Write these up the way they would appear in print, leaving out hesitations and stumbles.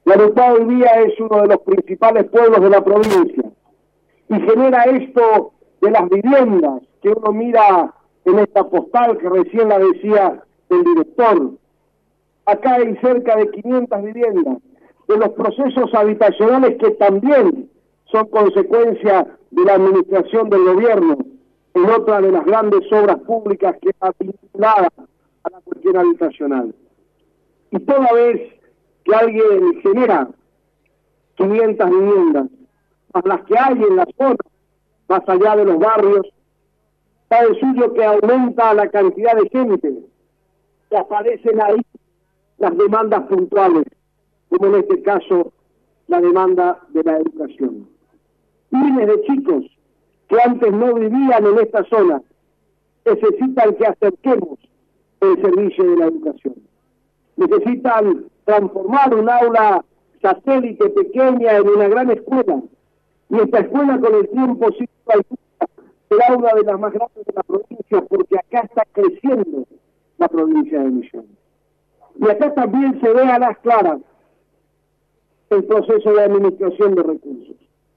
Laruntá hoy día es uno de los principales pueblos de la provincia y genera esto de las viviendas que uno mira en esta postal que recién la decía el director. Acá hay cerca de 500 viviendas, de los procesos habitacionales que también son consecuencia de la administración del gobierno, en otra de las grandes obras públicas que está vinculada a la cuestión habitacional. Y toda vez que alguien genera 500 viviendas, más las que hay en la zona, más allá de los barrios, está de suyo que aumenta la cantidad de gente que aparecen ahí las demandas puntuales, como en este caso la demanda de la educación. Miles de chicos que antes no vivían en esta zona necesitan que acerquemos el servicio de la educación. Necesitan transformar un aula satélite pequeña en una gran escuela, y esta escuela con el tiempo sí será una de las más grandes de la provincia, porque acá está creciendo la provincia de Misiones. Y acá también se ve a las claras el proceso de administración de recursos.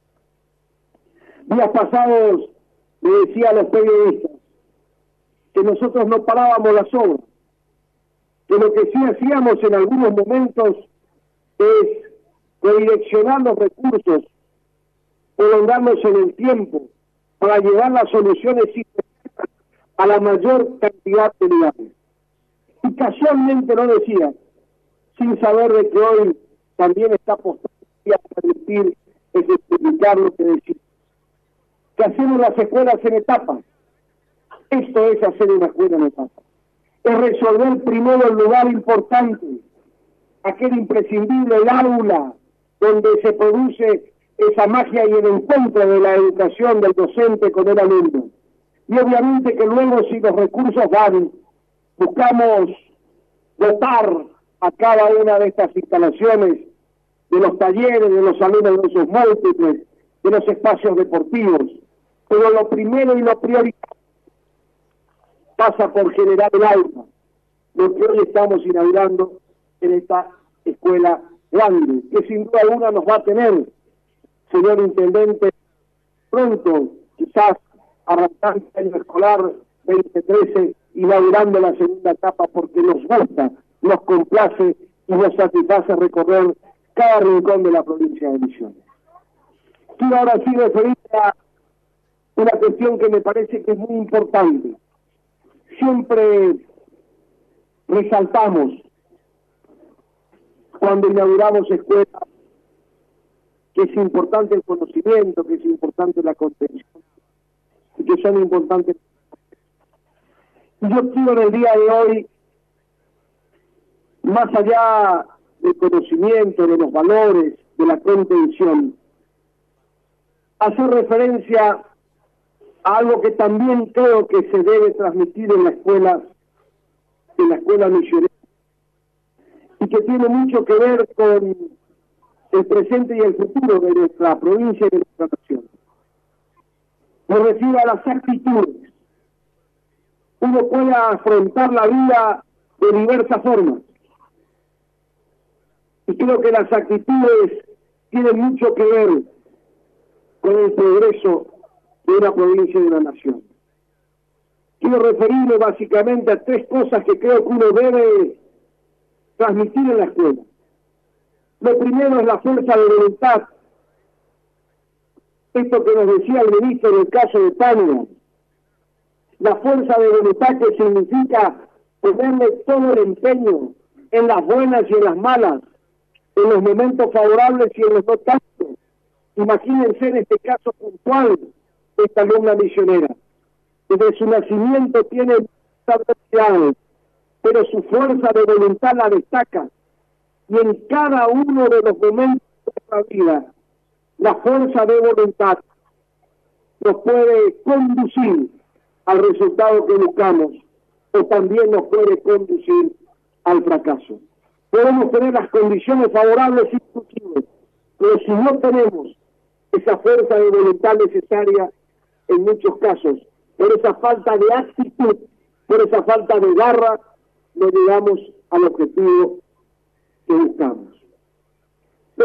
Días pasados le decía a los periodistas que nosotros no parábamos las obras, que lo que sí hacíamos en algunos momentos es redireccionar los recursos, prolongarlos en el tiempo, para llevar las soluciones a la mayor cantidad de lugares. Y casualmente lo decía, sin saber de que hoy también está apostando a permitir explicar lo que decía. Que hacemos las escuelas en etapas. Esto es hacer una escuela en etapas. Es resolver primero el lugar importante, aquel imprescindible, el aula, donde se produce esa magia y el encuentro de la educación del docente con el alumno. Y obviamente que luego, si los recursos van, buscamos dotar a cada una de estas instalaciones, de los talleres, de los salones de usos múltiples, de los espacios deportivos. Pero lo primero y lo prioritario pasa por generar el aula, lo que hoy estamos inaugurando en esta escuela grande, que sin duda alguna nos va a tener, señor Intendente, pronto, quizás arrancando el año escolar 2013, inaugurando la segunda etapa, porque nos gusta, nos complace y nos satisface recorrer cada rincón de la provincia de Misiones. Quiero ahora sí referirme a una cuestión que me parece que es muy importante. Siempre resaltamos cuando inauguramos escuelas que es importante el conocimiento, que es importante la contención y que son importantes. Y yo quiero en el día de hoy, más allá del conocimiento, de los valores, de la contención, hacer referencia a algo que también creo que se debe transmitir en la escuela misionera, y que tiene mucho que ver con el presente y el futuro de nuestra provincia y de nuestra nación. Me refiero a las actitudes. Uno puede afrontar la vida de diversas formas, y creo que las actitudes tienen mucho que ver con el progreso de una provincia y de una nación. Quiero referirme básicamente a tres cosas que creo que uno debe transmitir en la escuela. Lo primero es la fuerza de voluntad. Esto que nos decía el ministro en el caso de Tania. La fuerza de voluntad, que significa ponerle todo el empeño en las buenas y en las malas, en los momentos favorables y en los no tanto. Imagínense en este caso puntual esta alumna misionera. Desde su nacimiento tiene adversidades, pero su fuerza de voluntad la destaca. Y en cada uno de los momentos de la vida, la fuerza de voluntad nos puede conducir al resultado que buscamos, o también nos puede conducir al fracaso. Podemos tener las condiciones favorables y posibles, pero si no tenemos esa fuerza de voluntad necesaria, en muchos casos, por esa falta de actitud, por esa falta de garra, no llegamos al objetivo que buscamos.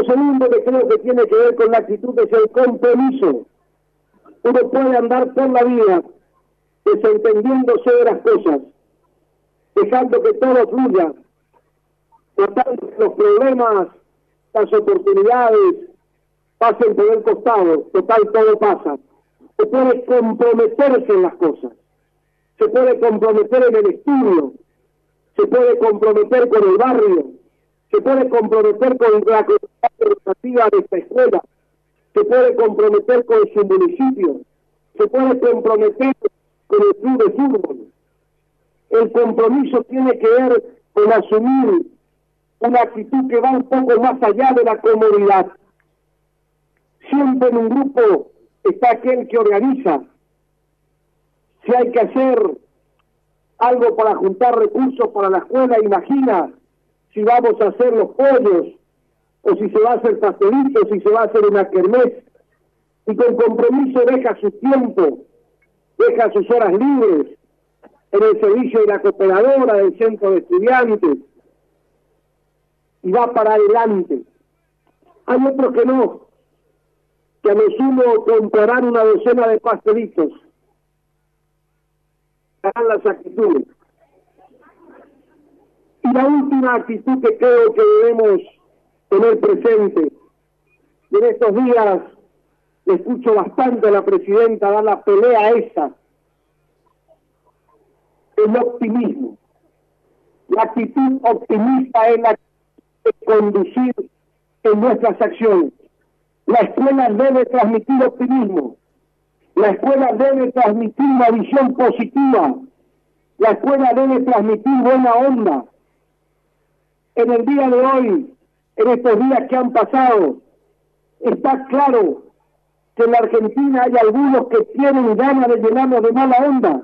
segundo que creo que tiene que ver con la actitud es el compromiso. Uno puede andar por la vida desentendiéndose de las cosas, dejando que todo fluya, tratando que los problemas, las oportunidades pasen por el costado, total todo pasa. Se puede comprometerse en las cosas, se puede comprometer en el estudio, se puede comprometer con el barrio, se puede comprometer con la comunidad educativa de esta escuela, se puede comprometer con su municipio, se puede comprometer con el club de fútbol. El compromiso tiene que ver con asumir una actitud que va un poco más allá de la comodidad. Siempre en un grupo está aquel que organiza. Si hay que hacer algo para juntar recursos para la escuela, imagina si vamos a hacer los pollos, o si se va a hacer pastelitos, si se va a hacer una kermés. Y con compromiso deja su tiempo, deja sus horas libres en el servicio de la cooperadora, del centro de estudiantes, y va para adelante. Hay otros que no, que a lo sumo comprarán una docena de pastelitos, harán las actitudes. Y la última actitud que creo que debemos tener presente, y en estos días le escucho bastante a la presidenta dar la pelea esa, el optimismo. La actitud optimista es la de conducir en nuestras acciones. La escuela debe transmitir optimismo. La escuela debe transmitir una visión positiva. La escuela debe transmitir buena onda. En el día de hoy, en estos días que han pasado, está claro que en la Argentina hay algunos que tienen ganas de llenarnos de mala onda,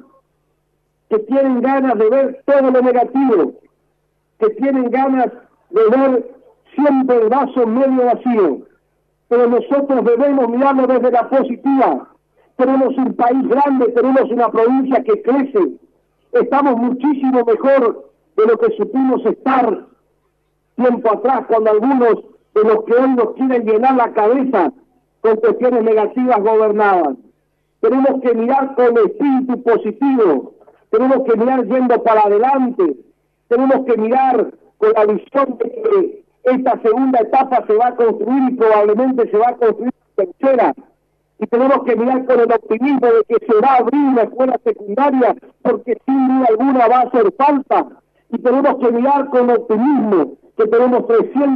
que tienen ganas de ver todo lo negativo, que tienen ganas de ver siempre el vaso medio vacío. Pero nosotros debemos mirarlo desde la positiva. Tenemos un país grande, tenemos una provincia que crece, estamos muchísimo mejor de lo que supimos estar tiempo atrás, cuando algunos de los que hoy nos quieren llenar la cabeza con cuestiones negativas gobernaban. Tenemos que mirar con espíritu positivo, tenemos que mirar yendo para adelante, tenemos que mirar con la visión de que esta segunda etapa se va a construir y probablemente se va a construir la tercera. Y tenemos que mirar con el optimismo de que se va a abrir una escuela secundaria, porque sin duda alguna va a hacer falta. Y tenemos que mirar con optimismo que tenemos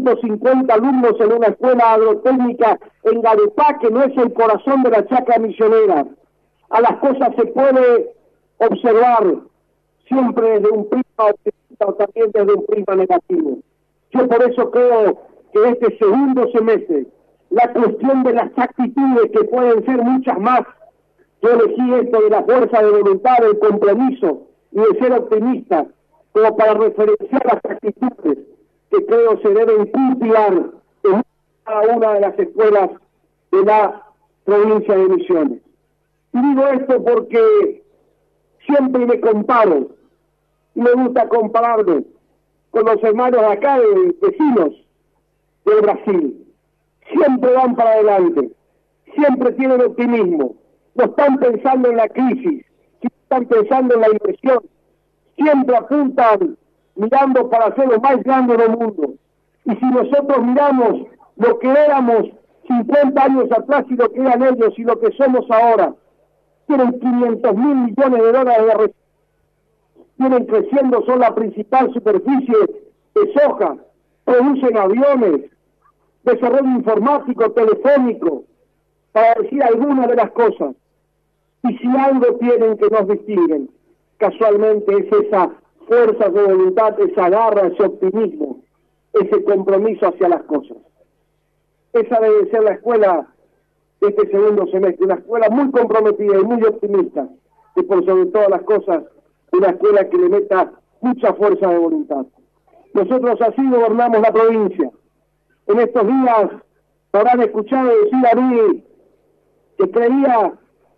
350 alumnos en una escuela agrotécnica en Garupá, que no es el corazón de la chacra misionera. A las cosas se puede observar siempre desde un prisma optimista o también desde un prisma negativo. Yo por eso creo que este segundo semestre, la cuestión de las actitudes, que pueden ser muchas más, yo elegí esto de la fuerza de voluntad, del compromiso y de ser optimista, como para referenciar las actitudes que creo se deben cultivar en cada una de las escuelas de la provincia de Misiones. Y digo esto porque siempre me comparo, y me gusta compararme con los hermanos de acá, de vecinos de Brasil. Siempre van para adelante, siempre tienen optimismo, no están pensando en la crisis, están pensando en la inversión, siempre apuntan mirando para ser lo más grande del mundo. Y si nosotros miramos lo que éramos 50 años atrás y lo que eran ellos y lo que somos ahora, tienen 500.000 millones de dólares de recibo, vienen creciendo, son la principal superficie de soja, producen aviones, desarrollo informático, telefónico, para decir algunas de las cosas. Y si algo tienen que nos distinguen, casualmente es esa fuerza de voluntad, esa garra, ese optimismo, ese compromiso hacia las cosas. Esa debe ser la escuela de este segundo semestre, una escuela muy comprometida y muy optimista, y por sobre todas las cosas, una escuela que le meta mucha fuerza de voluntad. Nosotros así gobernamos la provincia. En estos días habrán escuchado decir a mí que creía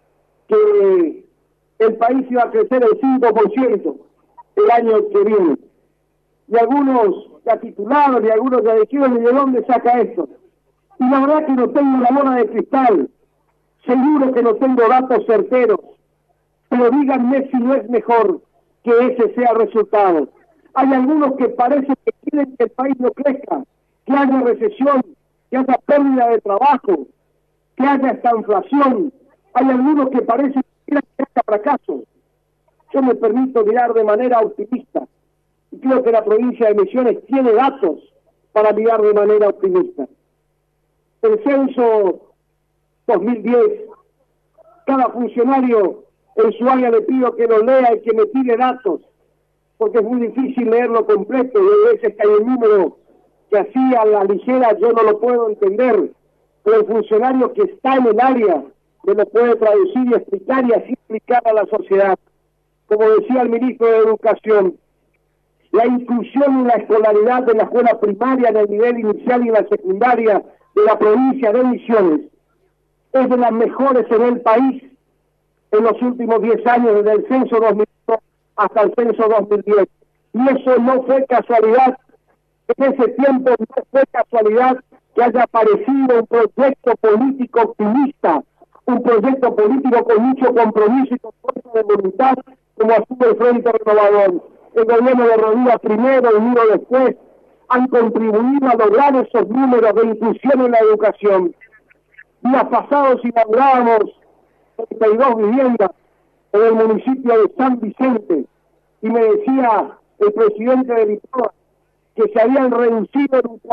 que el país iba a crecer el 5% el año que viene. Y algunos ya titularon y algunos ya dijeron, ¿de dónde saca esto? Y la verdad que no tengo la bola de cristal, seguro que no tengo datos certeros, pero díganme si no es mejor que ese sea el resultado. Hay algunos que parece que quieren que el país no crezca, que haya recesión, que haya pérdida de trabajo, que haya esta inflación. Hay algunos que parece que quieren que haya fracaso. Yo me permito mirar de manera optimista y creo que la provincia de Misiones tiene datos para mirar de manera optimista. El censo 2010, cada funcionario en su área le pido que lo lea y que me tire datos, porque es muy difícil leerlo completo y hay veces que hay un número que así a la ligera yo no lo puedo entender, pero el funcionario que está en el área me lo puede traducir y explicar y así explicar a la sociedad. Como decía el ministro de Educación, la inclusión en la escolaridad de la escuela primaria en el nivel inicial y en la secundaria de la provincia de Misiones es de las mejores en el país en los últimos 10 años, desde el censo 2001 hasta el censo 2010. Y eso no fue casualidad. En ese tiempo no fue casualidad que haya aparecido un proyecto político optimista, un proyecto político con mucho compromiso y con fuerza de voluntad, como ha sido el Frente Renovador. El gobierno de Rodríguez primero y Miro después han contribuido a lograr esos números de inclusión en la educación. Días pasados inaugurábamos 32 viviendas en el municipio de San Vicente y me decía el presidente de Litoa que se habían reducido en un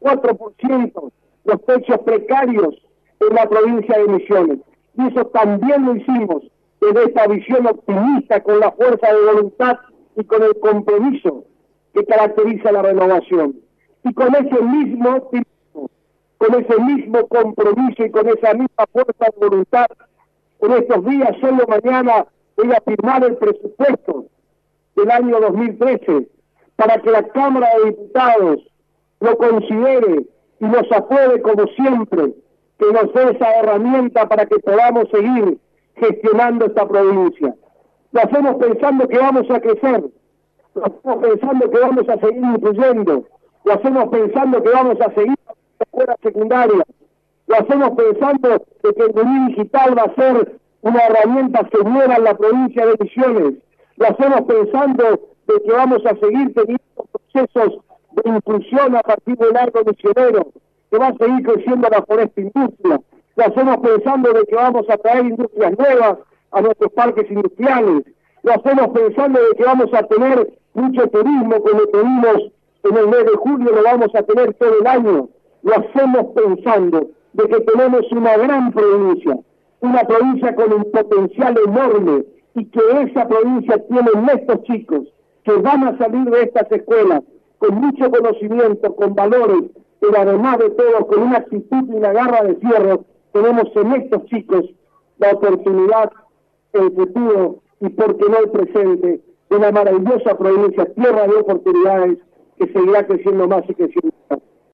44% los techos precarios en la provincia de Misiones. Y eso también lo hicimos desde esta visión optimista, con la fuerza de voluntad y con el compromiso que caracteriza la renovación. Y con ese mismo optimismo, con ese mismo compromiso y con esa misma fuerza de voluntad, en estos días, solo mañana, voy a firmar el presupuesto del año 2013 para que la Cámara de Diputados lo considere y nos apruebe como siempre, que nos dé esa herramienta para que podamos seguir gestionando esta provincia. Lo hacemos pensando que vamos a crecer, lo hacemos pensando que vamos a seguir influyendo, lo hacemos pensando que vamos a seguir en la escuela secundaria, lo hacemos pensando de que el DNI digital va a ser una herramienta segura en la provincia de Misiones, lo hacemos pensando de que vamos a seguir teniendo procesos de inclusión a partir del arco misionero, que va a seguir creciendo la foresta industria, lo hacemos pensando de que vamos a traer industrias nuevas a nuestros parques industriales, lo hacemos pensando de que vamos a tener mucho turismo, como tuvimos en el mes de julio, lo vamos a tener todo el año, lo hacemos pensando de que tenemos una gran provincia, una provincia con un potencial enorme, y que esa provincia tiene estos chicos que van a salir de estas escuelas con mucho conocimiento, con valores, pero además de todo con una actitud y una garra de fierro. Tenemos en estos chicos la oportunidad, el futuro y por qué no el presente de una maravillosa provincia, tierra de oportunidades, que seguirá creciendo más y creciendo.